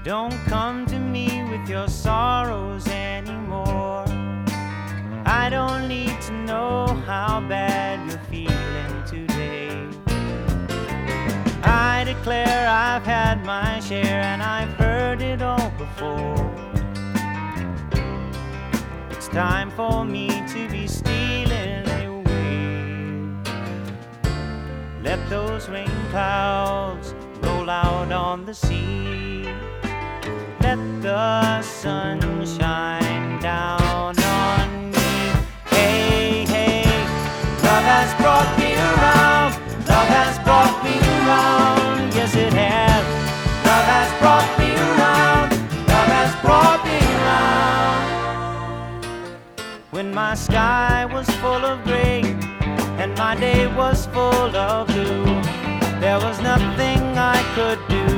Don't come to me with your sorrows anymore. I don't need to know how bad you're feeling today. I declare I've had my share and I've heard it all before. It's time for me to be stealing away. Let those rain clouds roll out on the sea. Let the sun shine down on me. Hey, hey, love has brought me around. Love has brought me around. Yes, it has. Love has brought me around. Love has brought me around. When my sky was full of gray and my day was full of blue, there was nothing I could do